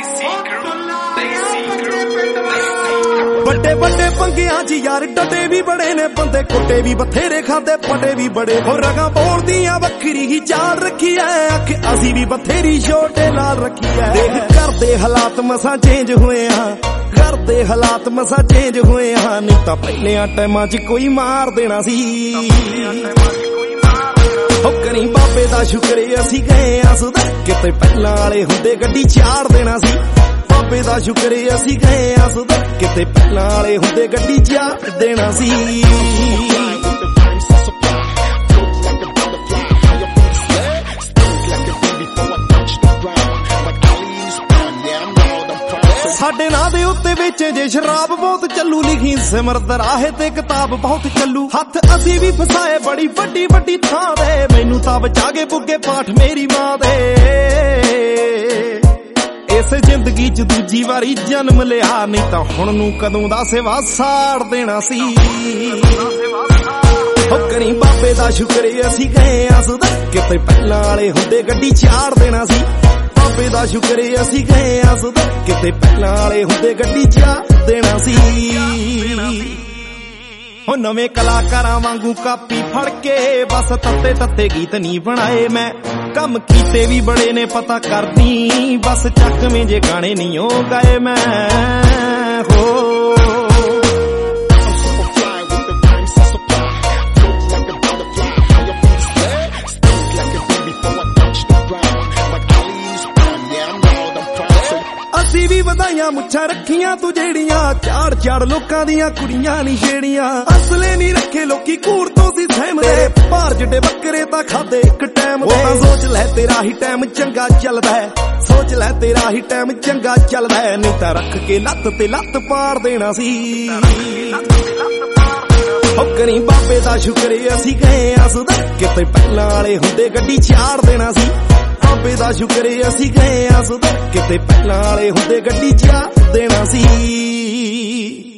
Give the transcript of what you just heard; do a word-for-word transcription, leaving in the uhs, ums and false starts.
ਵੱਡੇ ਵੱਡੇ ਪੰਗਿਆਂ 'ਚ ਯਾਰ ਡੱਡੇ ਵੀ ਬੜੇ ਨੇ ਬੰਦੇ ਕੁੱਟੇ ਵੀ ਬਥੇਰੇ ਖਾਂਦੇ ਪੜੇ ਵੀ ਬੜੇ ਹੋ ਰਗਾਂ ਬੋਲਦੀਆਂ ਵੱਖਰੀ ਹੀ ਚਾਲ ਰੱਖੀ ਐ ਅੱਖ ਅਸੀਂ ਵੀ ਬਥੇਰੀ ਛੋਟੇ ਲਾਲ ਰੱਖੀ ਐ ਦੇਖ ਘਰ ਦੇ ਹਾਲਾਤ ਮਸਾਂ ਚੇਂਜ ਹੋਏ ਆ ਘਰ ਦੇ ਹਾਲਾਤ ਮਸਾਂ ਚੇਂਜ ਹੋਏ ਆ ਨਹੀਂ ਤਾਂ ਪਹਿਲਿਆਂ ਟਾਈਮਾਂ 'ਚ ਕੋਈ ਮਾਰ ਦੇਣਾ ਸੀ ਹੋ ਕਰੀ ਬਾਬੇ ਦਾ ਸ਼ੁਕਰ ਅਸੀਂ ਗਏ ਆ ਸੁਧਰ ਕਿਤੇ ਪਹਿਲਾਂ ਵਾਲੇ ਹੁੰਦੇ ਗੱਡੀ ਚਾੜ ਦੇਣਾ ਸੀ ਬਾਬੇ ਦਾ ਸ਼ੁਕਰ ਅਸੀਂ ਗਏ ਆ ਸੁਧਰ ਕਿਤੇ ਪਹਿਲਾਂ ਵਾਲੇ ਹੁੰਦੇ ਗੱਡੀ ਚਾੜ ਦੇਣਾ ਸੀ ਸਾਡੇ ਨਾਂ ਦੇ ਉੱਤੇ ਵੇਚੇ ਜੇ ਸ਼ਰਾਬ ਬਹੁਤ ਚੱਲੂ ਲਿਖੀ ਸਿਮਰਤ ਰਾਹੇ ਤੇ ਕਿਤਾਬ ਬਹੁਤ ਚੱਲੂ ਹੱਥ ਅਸੀਂ ਵੀ ਫਸਾਏ ਬੜੀ ਵੱਡੀ ਵੱਡੀ ਥਾਂ ਦੇ ਮੈਨੂੰ ਤਾਂ ਬਚਾ ਕੇ ਬੁੱਗੇ ਪਾਠ ਮੇਰੀ ਮਾਂ ਦੇ ਇਸ ਜ਼ਿੰਦਗੀ 'ਚ ਦੂਜੀ ਵਾਰੀ ਜਨਮ ਲਿਆ ਨਹੀਂ ਤਾਂ ਹੁਣ ਨੂੰ ਕਦੋਂ ਦਾ ਸੇਵਾ ਸਾੜ ਦੇਣਾ ਸੀ ਹੋ ਕਰੀ ਬਾਬੇ ਦਾ ਸ਼ੁਕਰ ਅਸੀਂ ਗਏ ਆ ਸੁਧਰ ਕਿਤੇ ਪਹਿਲਾਂ ਵਾਲੇ ਹੁੰਦੇ ਗੱਡੀ ਚਾੜ ਦੇਣਾ ਸੀ ਬਾਬੇ ਦਾ ਸ਼ੁਕਰ ਅਸੀਂ ਗਏ ਆ ਸੁਧਰ ਕਿਤੇ ਪਹਿਲਾਂ ਵਾਲੇ ਹੁੰਦੇ ਗੱਡੀ ਚਾੜ ਦੇਣਾ ਸੀ ਹੋ ਨਵੇਂ ਕਲਾਕਾਰਾਂ ਵਾਂਗੂ ਕਾਪੀ ਫੜ ਕੇ ਬਸ ਤੱਤੇ ਤੱਤੇ ਗੀਤ ਨਹੀਂ ਬਣਾਏ ਮੈਂ ਕੰਮ ਕੀਤੇ ਵੀ ਬੜੇ ਨੇ ਪਤਾ ਕਰਦੀ ਬਸ ਚੱਕਵੇਂ ਜੇ ਗਾਣੇ ਨਹੀਂ ਉਹ ਗਾਏ ਮੈਂ ਹੋ ਅਸੀਂ ਵੀ ਵਧਾਈਆਂ ਮੁੱਛਾਂ ਰੱਖੀਆਂ ਤੂੰ ਜਿਹੜੀਆਂ ਚਾੜ ਚਾੜ ਲੋਕਾਂ ਦੀਆਂ ਕੁੜੀਆਂ ਨਹੀਂ ਛੇੜੀਆਂ ਅਸਲੇ ਨਹੀਂ ਰੱਖੇ ਲੋਕੀ ਕੂੜ ਤੋਂ ਸੀ ਸਹਿਮਦੇ ਭਾਰ ਜਿੱਡੇ ਬੱਕਰੇ ਤਾਂ ਖਾਦੇ ਇੱਕ ਟਾਈਮ ਦੇ ਤਾਂ ਸੋਚ ਲੈ ਤੇਰਾ ਹੀ ਟਾਈਮ ਚੰਗਾ ਚੱਲਦਾ ਹੈ ਸੋਚ ਲੈ ਤੇਰਾ ਹੀ ਟਾਈਮ ਚੰਗਾ ਚੱਲਦਾ ਹੈ ਨਹੀਂ ਤਾਂ ਰੱਖ ਕੇ ਲੱਤ ਤੇ ਲੱਤ ਪਾੜ ਦੇਣਾ ਸੀ ਹੋ ਕਰੀ ਬਾਬੇ ਦਾ ਸ਼ੁਕਰ ਅਸੀਂ ਗਏ ਆ ਸੁਧਰ ਕਿਤੇ ਪਹਿਲਾਂ ਵਾਲੇ ਹੁੰਦੇ ਗੱਡੀ ਚਾੜ ਦੇਣਾ ਸੀ ਬਾਬੇ ਦਾ ਸ਼ੁਕਰ ਅਸੀਂ ਗਏ ਆ ਸੁਧਰ ਕਿਤੇ ਪਹਿਲਾਂ ਵਾਲੇ ਹੁੰਦੇ ਗੱਡੀ ਚਾੜ ਦੇਣਾ ਸੀ